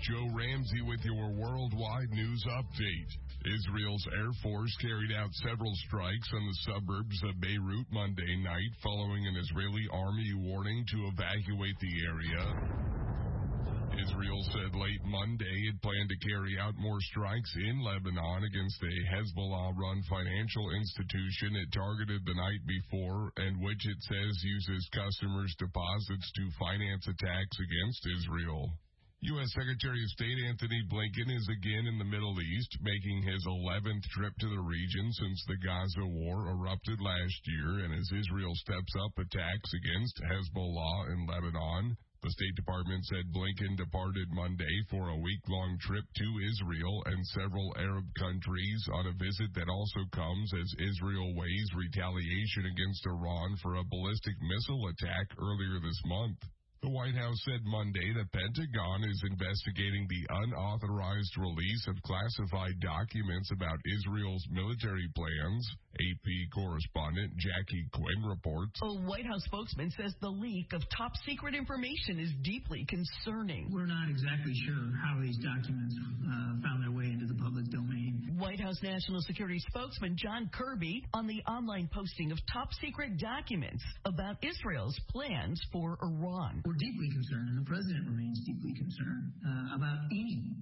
Joe Ramsey with your worldwide news update. Israel's Air Force carried out several strikes on the suburbs of Beirut Monday night following an Israeli army warning to evacuate the area. Israel said late Monday it planned to carry out more strikes in Lebanon against a Hezbollah-run financial institution it targeted the night before and which it says uses customers' deposits to finance attacks against Israel. U.S. Secretary of State Antony Blinken is again in the Middle East, making his 11th trip to the region since the Gaza war erupted last year and as Israel steps up attacks against Hezbollah in Lebanon. The State Department said Blinken departed Monday for a week-long trip to Israel and several Arab countries on a visit that also comes as Israel weighs retaliation against Iran for a ballistic missile attack earlier this month. The White House said Monday the Pentagon is investigating the unauthorized release of classified documents about Israel's military plans. AP correspondent Jackie Quinn reports. A White House spokesman says the leak of top-secret information is deeply concerning. We're not exactly sure how these documents found their way into the public domain. White House National Security spokesman John Kirby on the online posting of top-secret documents about Israel's plans for Iran. We're deeply concerned, and the president remains deeply concerned about any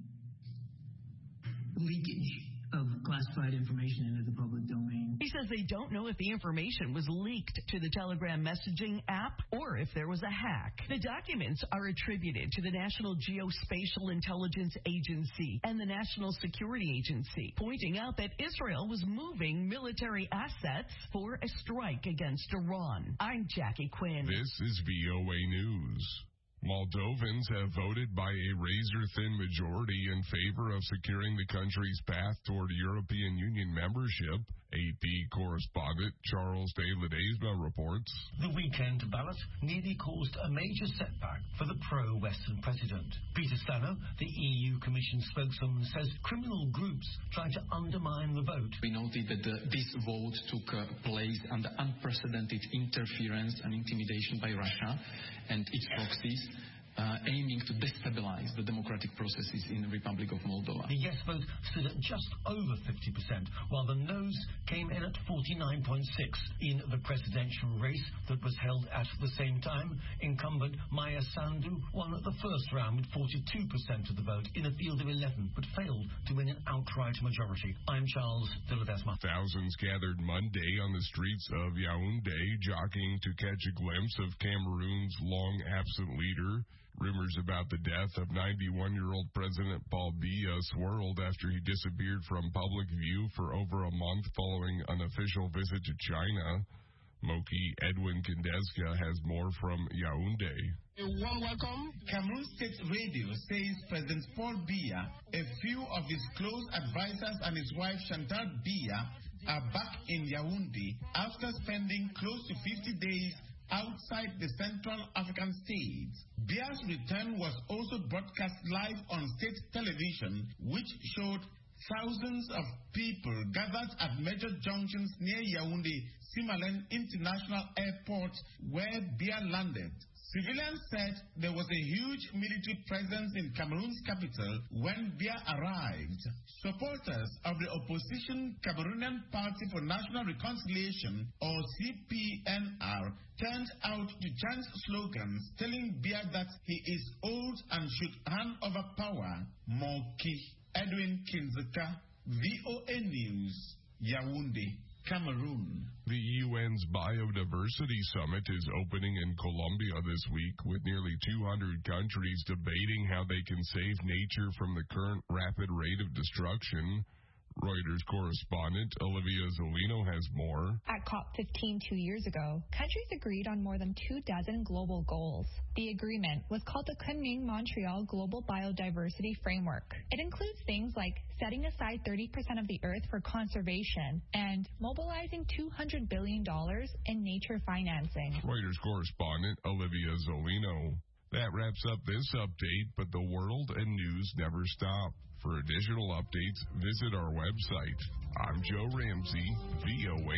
leakage of classified information into the public domain. He says they don't know if the information was leaked to the Telegram messaging app or if there was a hack. The documents are attributed to the National Geospatial Intelligence Agency and the National Security Agency, pointing out that Israel was moving military assets for a strike against Iran. I'm Jackie Quinn. This is VOA News. Moldovans have voted by a razor-thin majority in favor of securing the country's path toward European Union membership. AP correspondent Charles de Ledesma reports. The weekend ballot nearly caused a major setback for the pro-Western president. Peter Stano, the EU Commission spokesman, says criminal groups tried to undermine the vote. We noted that this vote took place under unprecedented interference and intimidation by Russia and its proxies, aiming to destabilize the democratic processes in the Republic of Moldova. The yes vote stood at just over 50%, while the no's came in at 49.6%. In the presidential race that was held at the same time, incumbent Maia Sandu won the first round with 42% of the vote in a field of 11, but failed to win an outright majority. I'm Charles de Ledesma. Thousands gathered Monday on the streets of Yaoundé, jockeying to catch a glimpse of Cameroon's long-absent leader. Rumors about the death of 91-year-old President Paul Biya swirled after he disappeared from public view for over a month following an official visit to China. Moki Edwin Kindeska has more from Yaoundé. A warm welcome. Cameroon State Radio says President Paul Biya, a few of his close advisors and his wife Chantal Biya are back in Yaoundé after spending close to 50 days outside the Central African states. Biya's return was also broadcast live on state television, which showed thousands of people gathered at major junctions near Yaoundé Simalène International Airport where Biya landed. Civilians said there was a huge military presence in Cameroon's capital when Biya arrived. Supporters of the opposition Cameroonian Party for National Reconciliation, or CPNR, turned out to chant slogans telling Biya that he is old and should hand over power. Moki Edwin Kinzeka, VOA News, Yaoundé, Cameroon. The UN's Biodiversity Summit is opening in Colombia this week, with nearly 200 countries debating how they can save nature from the current rapid rate of destruction. Reuters correspondent Olivia Zolino has more. At COP15 2 years ago, countries agreed on more than 24 global goals. The agreement was called the Kunming-Montreal Global Biodiversity Framework. It includes things like setting aside 30% of the earth for conservation and mobilizing $200 billion in nature financing. Reuters correspondent Olivia Zolino. That wraps up this update, but the world and news never stop. For additional updates, visit our website. I'm Joe Ramsey, VOA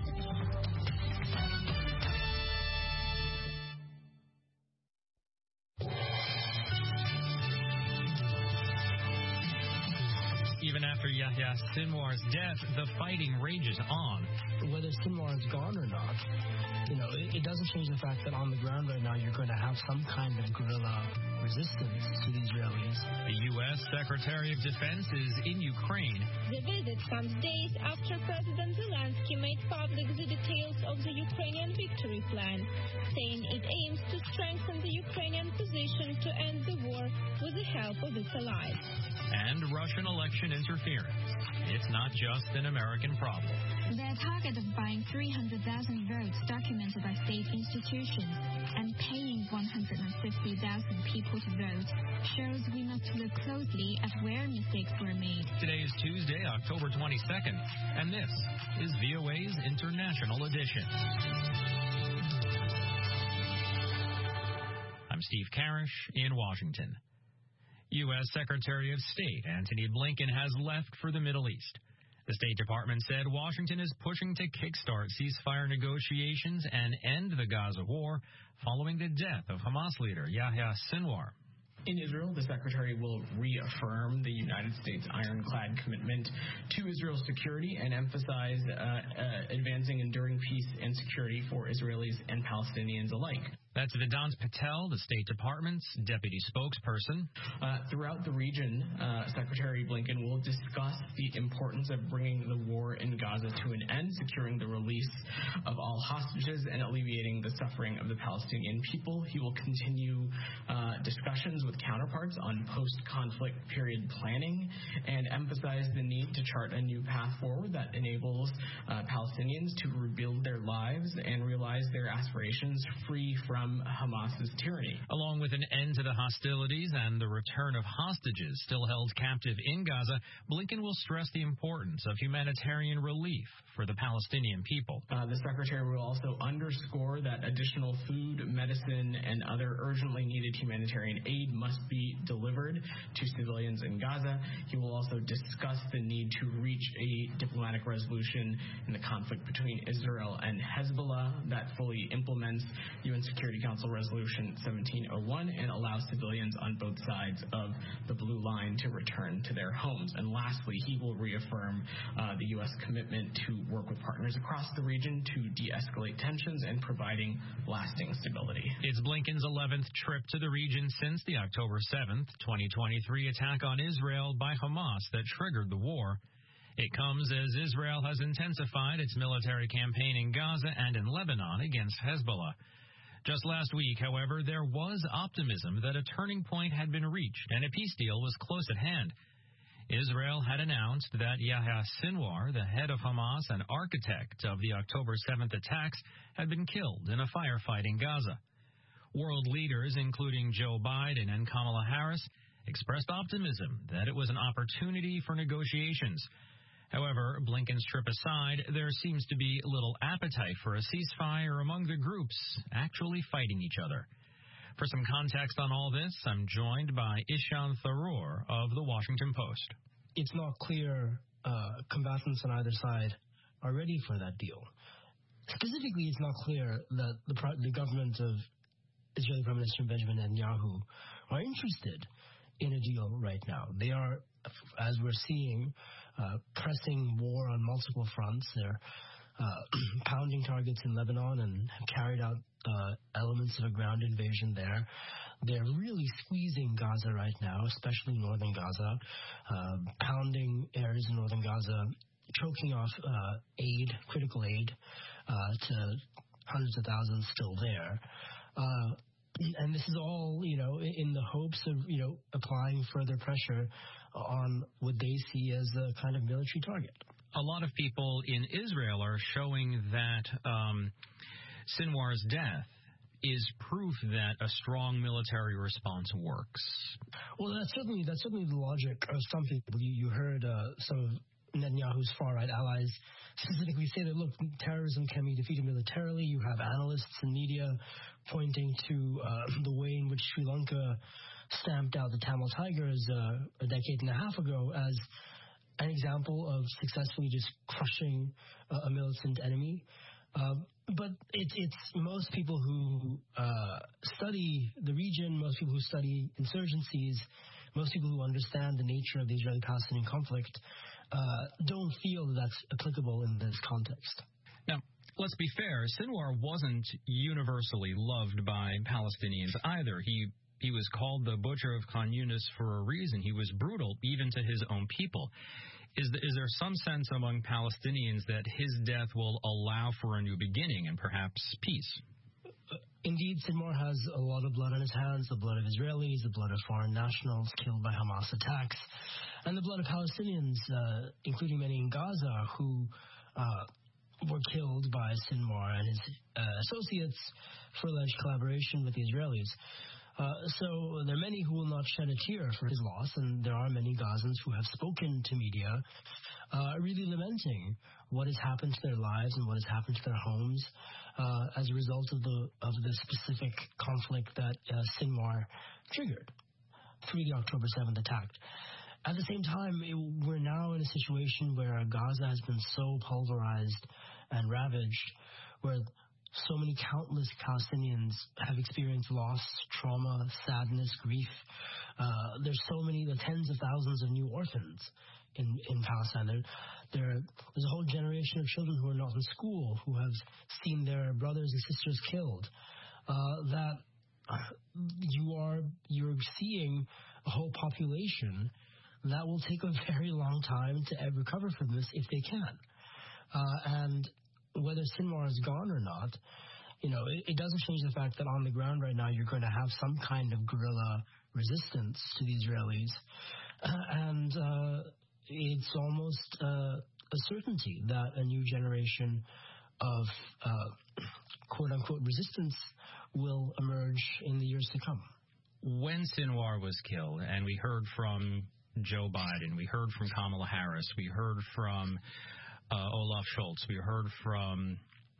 News. after Yahya Sinwar's death, the fighting rages on. Whether Sinwar is gone or not, it doesn't change the fact that on the ground right now you're going to have some kind of guerrilla resistance to the Israelis. The U.S. Secretary of Defense is in Ukraine. The visit comes days after President Zelensky made public the details of the Ukrainian victory plan, saying it aims to strengthen the Ukrainian position to end the war with the help of its allies. And Russian election interference. It's not just an American problem. Their target of buying 300,000 votes documented by state institutions and paying 150,000 people to vote shows we must look closely at where mistakes were made. Today is Tuesday, October 22nd, and this is VOA's International Edition. I'm Steve Karish in Washington. U.S. Secretary of State Antony Blinken has left for the Middle East. The State Department said Washington is pushing to kickstart ceasefire negotiations and end the Gaza war following the death of Hamas leader Yahya Sinwar. In Israel, the Secretary will reaffirm the United States' ironclad commitment to Israel's security and emphasize advancing enduring peace and security for Israelis and Palestinians alike. That's Vedant Patel, the State Department's deputy spokesperson. Throughout the region, Secretary Blinken will discuss the importance of bringing the war in Gaza to an end, securing the release of all hostages, and alleviating the suffering of the Palestinian people. He will continue discussions with counterparts on post-conflict period planning and emphasize the need to chart a new path forward that enables Palestinians to rebuild their lives and realize their aspirations free from Hamas's tyranny. Along with an end to the hostilities and the return of hostages still held captive in Gaza, Blinken will stress the importance of humanitarian relief for the Palestinian people. The Secretary will also underscore that additional food, medicine, and other urgently needed humanitarian aid must be delivered to civilians in Gaza. He will also discuss the need to reach a diplomatic resolution in the conflict between Israel and Hezbollah that fully implements UN Security Council Resolution 1701 and allows civilians on both sides of the blue line to return to their homes. And lastly, he will reaffirm the U.S. commitment to work with partners across the region to de-escalate tensions and providing lasting stability. It's Blinken's 11th trip to the region since the October 7th, 2023 attack on Israel by Hamas that triggered the war. It comes as Israel has intensified its military campaign in Gaza and in Lebanon against Hezbollah. Just last week, however, there was optimism that a turning point had been reached and a peace deal was close at hand. Israel had announced that Yahya Sinwar, the head of Hamas and architect of the October 7th attacks, had been killed in a firefight in Gaza. World leaders, including Joe Biden and Kamala Harris, expressed optimism that it was an opportunity for negotiations. However, Blinken's trip aside, there seems to be little appetite for a ceasefire among the groups actually fighting each other. For some context on all this, I'm joined by Ishan Tharoor of The Washington Post. It's not clear combatants on either side are ready for that deal. Specifically, it's not clear that the government of Israeli Prime Minister Benjamin Netanyahu are interested in a deal right now. They are, as we're seeing, pressing war on multiple fronts. They're pounding targets in Lebanon and have carried out elements of a ground invasion there. They're really squeezing Gaza right now, especially northern Gaza, pounding areas in northern Gaza, choking off critical aid to hundreds of thousands still there. And this is all, in the hopes of, applying further pressure on what they see as a kind of military target. A lot of people in Israel are showing that Sinwar's death is proof that a strong military response works. Well, that's certainly the logic of some people. You heard some of Netanyahu's far-right allies specifically say that, look, terrorism can be defeated militarily. You have analysts and media pointing to the way in which Sri Lanka stamped out the Tamil Tigers a decade and a half ago as an example of successfully just crushing a militant enemy. But it's most people who study the region, most people who study insurgencies, most people who understand the nature of the Israeli-Palestinian conflict don't feel that that's applicable in this context. Now, let's be fair. Sinwar wasn't universally loved by Palestinians either. He was called the Butcher of Khan Yunis for a reason. He was brutal even to his own people. Is there some sense among Palestinians that his death will allow for a new beginning and perhaps peace? Indeed, Sinwar has a lot of blood on his hands, the blood of Israelis, the blood of foreign nationals killed by Hamas attacks, and the blood of Palestinians, including many in Gaza, who were killed by Sinwar and his associates for alleged collaboration with the Israelis. So there are many who will not shed a tear for his loss, and there are many Gazans who have spoken to media really lamenting what has happened to their lives and what has happened to their homes as a result of the specific conflict that Sinwar triggered through the October 7th attack. At the same time, we're now in a situation where Gaza has been so pulverized and ravaged, where so many countless Palestinians have experienced loss, trauma, sadness, grief. There's so many, the tens of thousands of new orphans in Palestine. There's a whole generation of children who are not in school, who have seen their brothers and sisters killed. That you're seeing a whole population that will take a very long time to recover from this if they can. And whether Sinwar is gone or not, it doesn't change the fact that on the ground right now you're going to have some kind of guerrilla resistance to the Israelis. And it's almost a certainty that a new generation of quote-unquote resistance will emerge in the years to come. When Sinwar was killed, and we heard from Joe Biden, we heard from Kamala Harris, we heard from Olaf Scholz, we heard from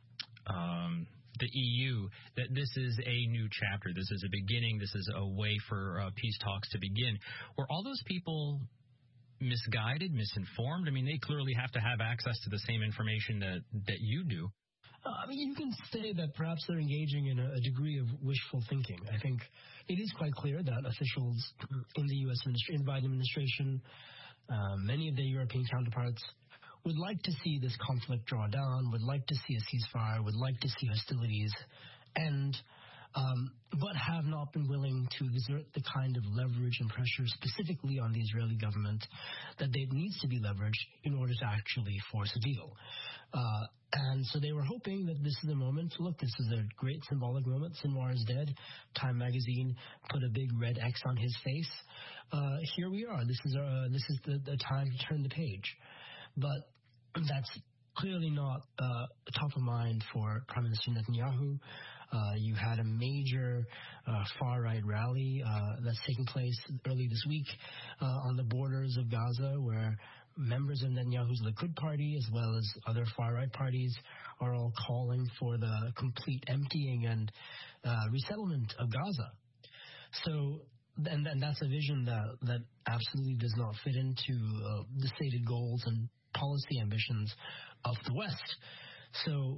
the EU, that this is a new chapter, this is a beginning, this is a way for peace talks to begin. Were all those people misguided, misinformed? I mean, they clearly have to have access to the same information that you do. You can say that perhaps they're engaging in a degree of wishful thinking. I think it is quite clear that officials in the U.S. in the Biden administration, many of their European counterparts, would like to see this conflict draw down, would like to see a ceasefire, would like to see hostilities end, but have not been willing to exert the kind of leverage and pressure specifically on the Israeli government that needs to be leveraged in order to actually force a deal. And so they were hoping that this is the moment. Look, this is a great symbolic moment. Sinwar is dead. Time magazine put a big red X on his face. Here we are. This is the time to turn the page. But that's clearly not top of mind for Prime Minister Netanyahu. You had a major far-right rally that's taking place early this week on the borders of Gaza, where members of Netanyahu's Likud party, as well as other far-right parties, are all calling for the complete emptying and resettlement of Gaza. So, and that's a vision that absolutely does not fit into the stated goals and policy ambitions of the West. So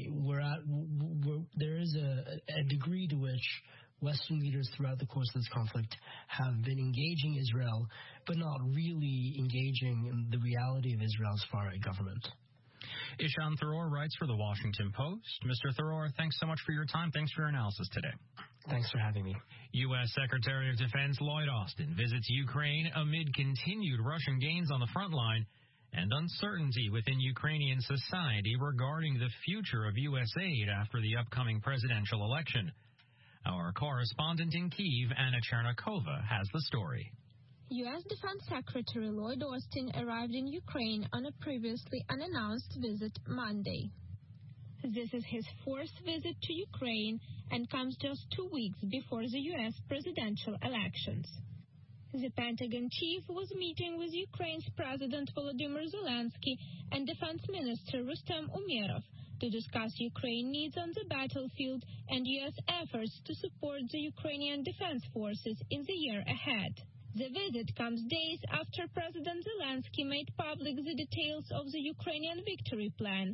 there is a degree to which Western leaders throughout the course of this conflict have been engaging Israel, but not really engaging in the reality of Israel's far-right government. Ishan Tharoor writes for The Washington Post. Mr. Tharoor, thanks so much for your time. Thanks for your analysis today. Thanks for having me. U.S. Secretary of Defense Lloyd Austin visits Ukraine amid continued Russian gains on the front line and uncertainty within Ukrainian society regarding the future of U.S. aid after the upcoming presidential election. Our correspondent in Kyiv, Anna Chernakova, has the story. U.S. Defense Secretary Lloyd Austin arrived in Ukraine on a previously unannounced visit Monday. This is his fourth visit to Ukraine and comes just 2 weeks before the U.S. presidential elections. The Pentagon chief was meeting with Ukraine's President Volodymyr Zelensky and Defense Minister Rustem Umerov to discuss Ukraine needs on the battlefield and U.S. efforts to support the Ukrainian defense forces in the year ahead. The visit comes days after President Zelensky made public the details of the Ukrainian victory plan,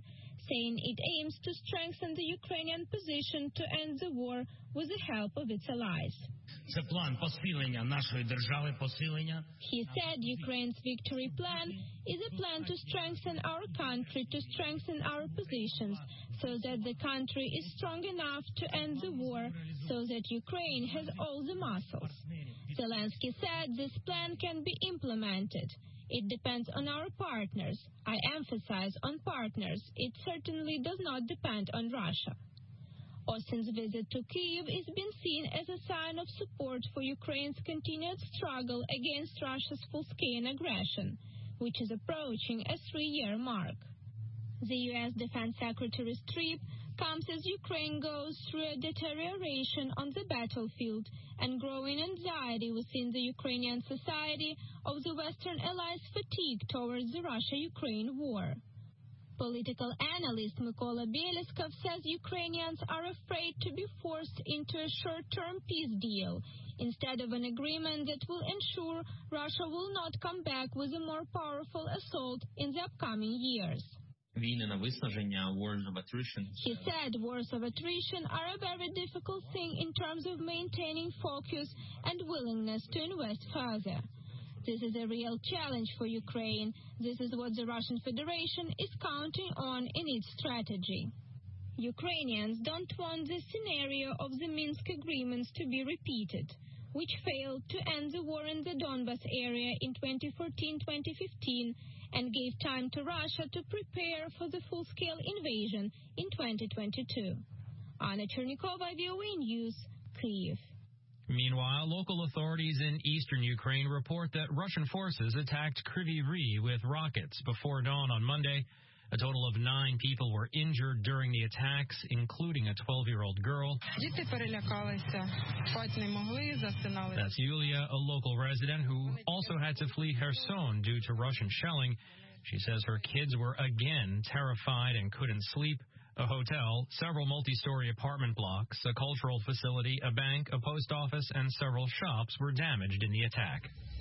saying it aims to strengthen the Ukrainian position to end the war with the help of its allies. Це план посилення нашої держави, посилення. He said Ukraine's victory plan is a plan to strengthen our country, to strengthen our positions, so that the country is strong enough to end the war, so that Ukraine has all the muscles. Zelensky said this plan can be implemented. It depends on our partners. I emphasize on partners. It certainly does not depend on Russia. Austin's visit to Kyiv is being seen as a sign of support for Ukraine's continued struggle against Russia's full-scale aggression, which is approaching a 3-year mark. The U.S. Defense Secretary's trip comes as Ukraine goes through a deterioration on the battlefield and growing anxiety within the Ukrainian society of the Western allies' fatigue towards the Russia-Ukraine war. Political analyst Mykola Beleskov says Ukrainians are afraid to be forced into a short-term peace deal instead of an agreement that will ensure Russia will not come back with a more powerful assault in the upcoming years. Війни на виснаження, wars of attrition. He said wars of attrition are a very difficult thing in terms of maintaining focus and willingness to invest further. This is a real challenge for Ukraine. This is what the Russian Federation is counting on in its strategy. Ukrainians don't want the scenario of the Minsk agreements to be repeated, which failed to end the war in the Donbas area in 2014-2015 and gave time to Russia to prepare for the full-scale invasion in 2022. Anna Chernikova, VOA News, Kyiv. Meanwhile, local authorities in eastern Ukraine report that Russian forces attacked Kryvyi Rih with rockets before dawn on Monday. A total of 9 people were injured during the attacks, including a 12-year-old girl. That's Yulia, a local resident who also had to flee Kherson due to Russian shelling. She says her kids were again terrified and couldn't sleep. A hotel, several multi-story apartment blocks, a cultural facility, a bank, a post office, and several shops were damaged in the attack.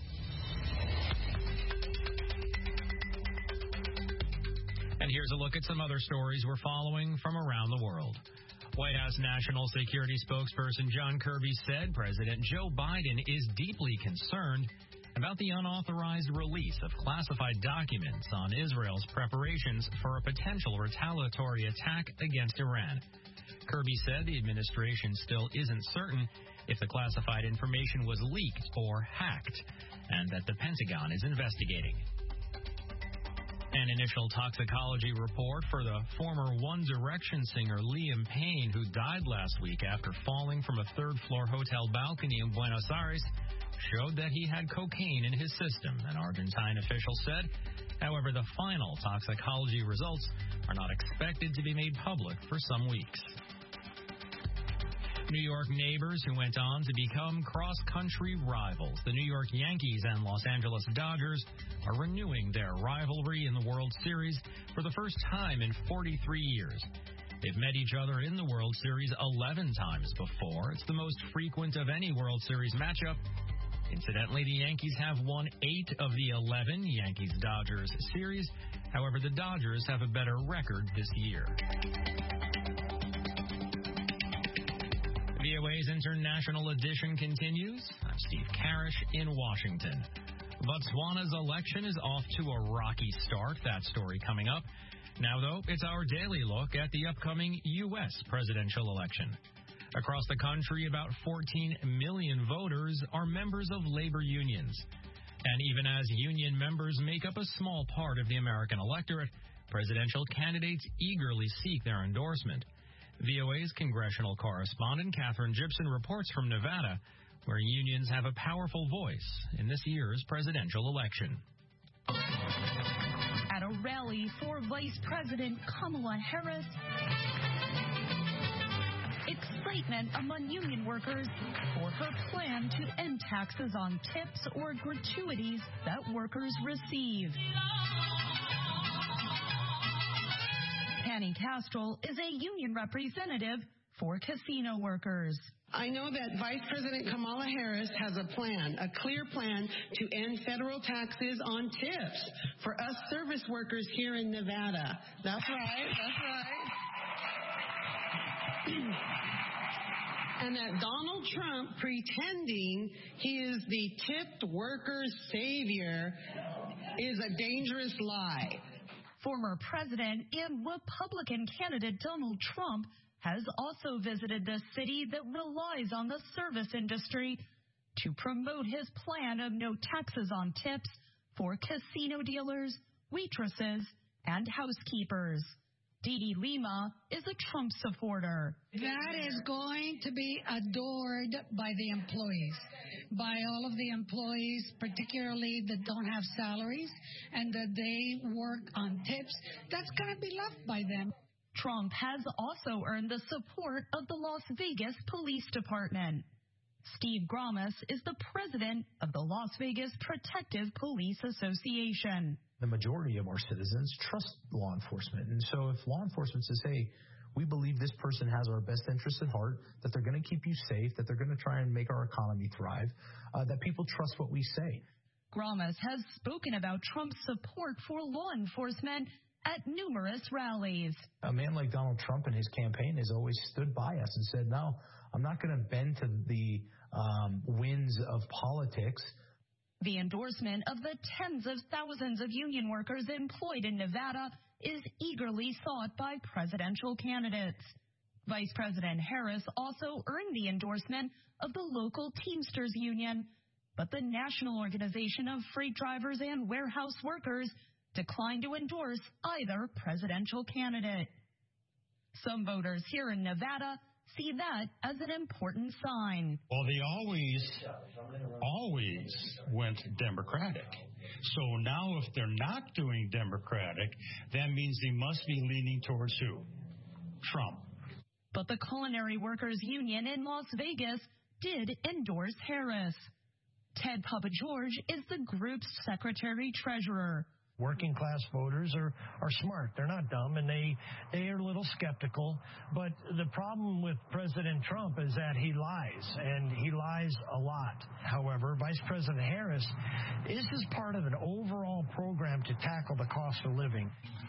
And here's a look at some other stories we're following from around the world. White House National Security spokesperson John Kirby said President Joe Biden is deeply concerned about the unauthorized release of classified documents on Israel's preparations for a potential retaliatory attack against Iran. Kirby said the administration still isn't certain if the classified information was leaked or hacked, and that the Pentagon is investigating. An initial toxicology report for the former One Direction singer Liam Payne, who died last week after falling from a third-floor hotel balcony in Buenos Aires, showed that he had cocaine in his system, an Argentine official said. However, the final toxicology results are not expected to be made public for some weeks. New York neighbors who went on to become cross-country rivals. The New York Yankees and Los Angeles Dodgers are renewing their rivalry in the World Series for the first time in 43 years. They've met each other in the World Series 11 times before. It's the most frequent of any World Series matchup. Incidentally, the Yankees have won 8 of the 11 Yankees-Dodgers series. However, the Dodgers have a better record this year. VOA's International Edition continues. I'm Steve Karish in Washington. Botswana's election is off to a rocky start. That story coming up. Now, though, it's our daily look at the upcoming U.S. presidential election. Across the country, about 14 million voters are members of labor unions. And even as union members make up a small part of the American electorate, presidential candidates eagerly seek their endorsement. VOA's congressional correspondent Catherine Gibson reports from Nevada, where unions have a powerful voice in this year's presidential election. At a rally for Vice President Kamala Harris, excitement among union workers for her plan to end taxes on tips or gratuities that workers receive. Penny Castrol is a union representative for casino workers. I know that Vice President Kamala Harris has a plan, a clear plan to end federal taxes on tips for us service workers here in Nevada. That's right. And that Donald Trump, pretending he is the tipped workers' savior, is a dangerous lie. Former President and Republican candidate Donald Trump has also visited the city that relies on the service industry to promote his plan of no taxes on tips for casino dealers, waitresses, and housekeepers. Dee Dee Lima is a Trump supporter. That is going to be adored by the employees, by all of the employees, particularly that don't have salaries and that they work on tips. That's going to be loved by them. Trump has also earned the support of the Las Vegas Police Department. Steve Gromas is the president of the Las Vegas Protective Police Association. The majority of our citizens trust law enforcement. And so if law enforcement says, hey, we believe this person has our best interests at heart, that they're going to keep you safe, that they're going to try and make our economy thrive, that people trust what we say. Gromas has spoken about Trump's support for law enforcement at numerous rallies. A man like Donald Trump and his campaign has always stood by us and said, no, I'm not going to bend to the winds of politics. The endorsement of the tens of thousands of union workers employed in Nevada is eagerly sought by presidential candidates. Vice President Harris also earned the endorsement of the local Teamsters Union, but the National Organization of Freight Drivers and Warehouse Workers declined to endorse either presidential candidate. Some voters here in Nevada see that as an important sign. Well, they always went Democratic. So now if they're not doing Democratic, that means they must be leaning towards who? Trump. But the Culinary Workers Union in Las Vegas did endorse Harris. Ted Papageorge is the group's secretary-treasurer. Working class voters are smart. They're not dumb, and they are a little skeptical. But the problem with President Trump is that he lies, and he lies a lot. However, Vice President Harris, this is part of an overall program to tackle the cost of living.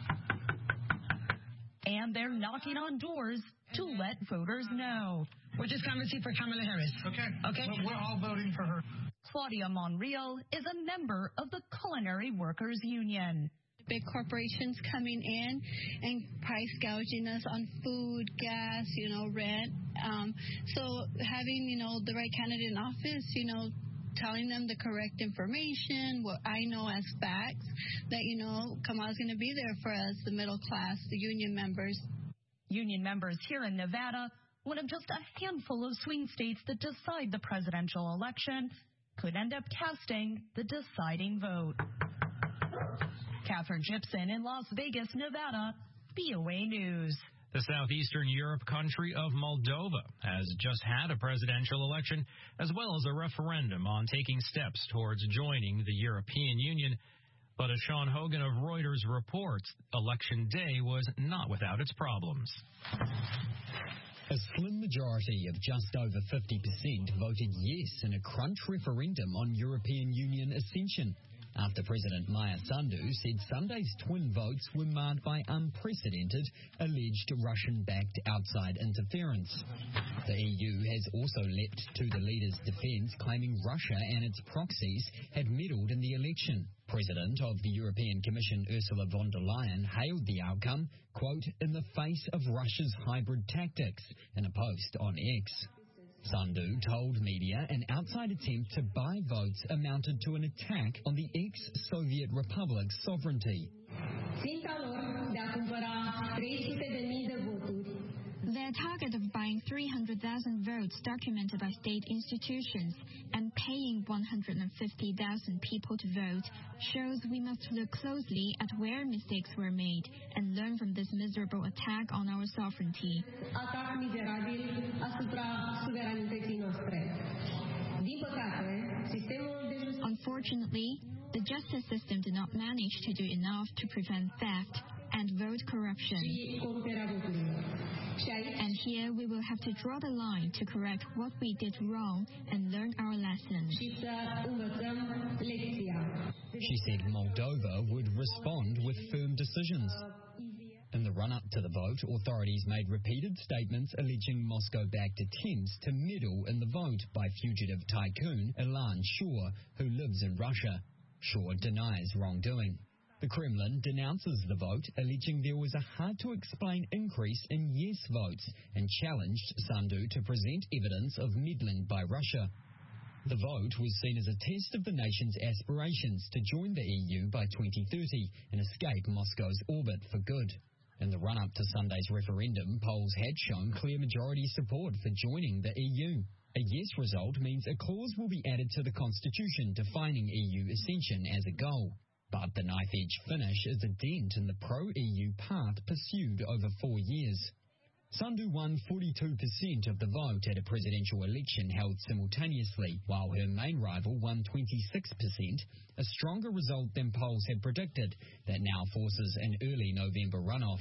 And they're knocking on doors to let voters know. We're just coming to see for Kamala Harris. Okay. We're all voting for her. Claudia Monreal is a member of the Culinary Workers Union. Big corporations coming in and price gouging us on food, gas, rent. So having, the right candidate in office, telling them the correct information, what I know as facts, that, Kamala's going to be there for us, the middle class, the union members. Union members here in Nevada, one of just a handful of swing states that decide the presidential election, could end up casting the deciding vote. Catherine Gibson in Las Vegas, Nevada, VOA News. The southeastern Europe country of Moldova has just had a presidential election as well as a referendum on taking steps towards joining the European Union. But as Sean Hogan of Reuters reports, Election Day was not without its problems. A slim majority of just over 50% voted yes in a crunch referendum on European Union ascension, after President Maya Sandu said Sunday's twin votes were marred by unprecedented, alleged Russian-backed outside interference. The EU has also leapt to the leader's defense, claiming Russia and its proxies had meddled in the election. President of the European Commission Ursula von der Leyen hailed the outcome, quote, in the face of Russia's hybrid tactics, in a post on X. Sandu told media an outside attempt to buy votes amounted to an attack on the ex-Soviet republic's sovereignty. Their target of buying 300,000 votes documented by state institutions and paying 150,000 people to vote shows we must look closely at where mistakes were made and learn from this miserable attack on our sovereignty. Unfortunately, the justice system did not manage to do enough to prevent theft and vote corruption. And here we will have to draw the line to correct what we did wrong and learn our lessons. She said Moldova would respond with firm decisions. In the run-up to the vote, authorities made repeated statements alleging Moscow-backed attempts to meddle in the vote by fugitive tycoon Ilan Shor, who lives in Russia. Shor denies wrongdoing. The Kremlin denounces the vote, alleging there was a hard-to-explain increase in yes votes and challenged Sandu to present evidence of meddling by Russia. The vote was seen as a test of the nation's aspirations to join the EU by 2030 and escape Moscow's orbit for good. In the run-up to Sunday's referendum, polls had shown clear majority support for joining the EU. A yes result means a clause will be added to the constitution defining EU accession as a goal. But the knife-edge finish is a dent in the pro-EU path pursued over 4 years. Sandu won 42% of the vote at a presidential election held simultaneously, while her main rival won 26%, a stronger result than polls had predicted that now forces an early November runoff.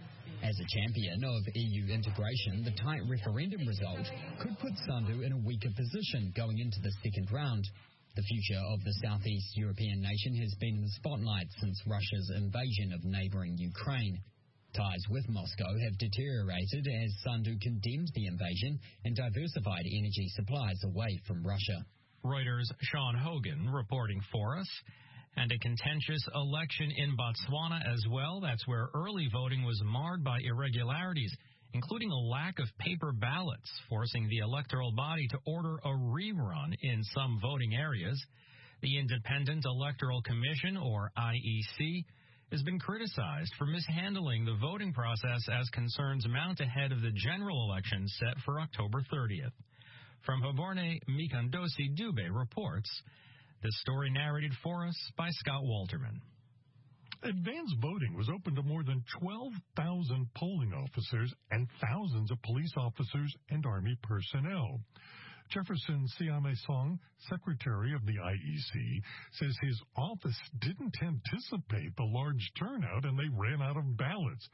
As a champion of EU integration, the tight referendum result could put Sandu in a weaker position going into the second round. The future of the Southeast European nation has been in the spotlight since Russia's invasion of neighboring Ukraine. Ties with Moscow have deteriorated as Sandu condemned the invasion and diversified energy supplies away from Russia. Reuters' Sean Hogan reporting for us. And a contentious election in Botswana as well. That's where early voting was marred by irregularities, including a lack of paper ballots, forcing the electoral body to order a rerun in some voting areas. The Independent Electoral Commission, or IEC, has been criticized for mishandling the voting process as concerns mount ahead of the general election set for October 30th. From Haborne, Mikandosi Dube reports. This story narrated for us by Scott Walterman. Advanced voting was open to more than 12,000 polling officers and thousands of police officers and Army personnel. Jefferson Siame-Song, secretary of the IEC, says his office didn't anticipate the large turnout and they ran out of ballots.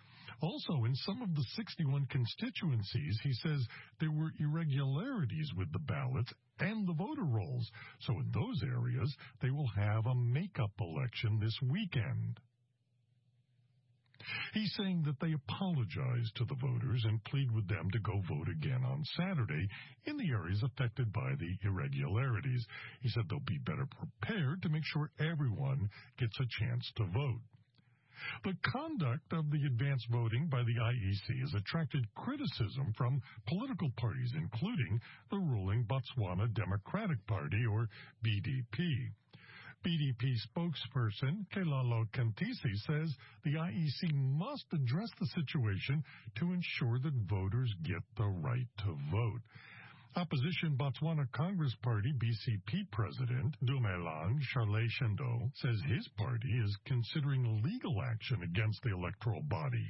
Also, in some of the 61 constituencies, he says there were irregularities with the ballots and the voter rolls. So in those areas, they will have a make-up election this weekend. He's saying that they apologize to the voters and plead with them to go vote again on Saturday in the areas affected by the irregularities. He said they'll be better prepared to make sure everyone gets a chance to vote. The conduct of the advanced voting by the IEC has attracted criticism from political parties, including the ruling Botswana Democratic Party, or BDP. BDP spokesperson Kelalo Kantisi says the IEC must address the situation to ensure that voters get the right to vote. Opposition Botswana Congress Party BCP President Dumelang Charles Shendo says his party is considering legal action against the electoral body.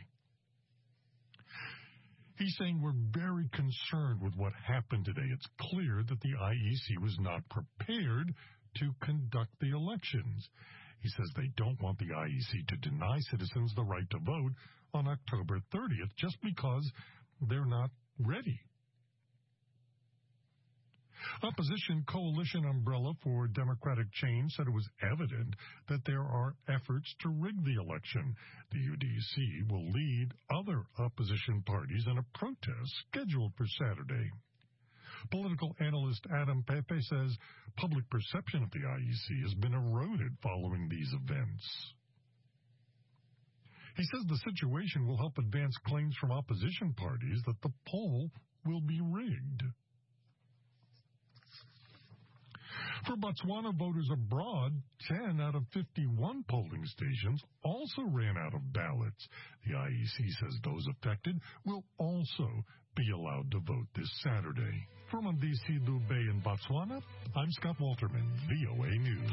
He's saying we're very concerned with what happened today. It's clear that the IEC was not prepared to conduct the elections. He says they don't want the IEC to deny citizens the right to vote on October 30th just because they're not ready. Opposition Coalition Umbrella for Democratic Change said it was evident that there are efforts to rig the election. The UDC will lead other opposition parties in a protest scheduled for Saturday. Political analyst Adam Pepe says public perception of the IEC has been eroded following these events. He says the situation will help advance claims from opposition parties that the poll will be rigged. For Botswana voters abroad, 10 out of 51 polling stations also ran out of ballots. The IEC says those affected will also be allowed to vote this Saturday. From Andisi Dube in Botswana, I'm Scott Walterman, VOA News.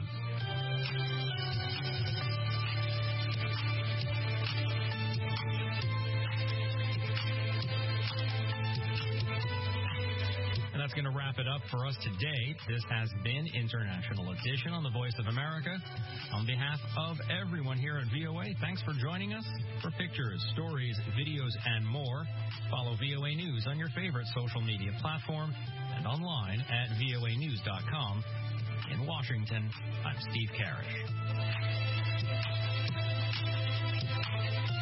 And that's going to wrap it up for us today. This has been International Edition on the Voice of America. On behalf of everyone here at VOA, thanks for joining us. For pictures, stories, videos, and more, follow VOA News on your favorite social media platform and online at voanews.com. In Washington, I'm Steve Karish.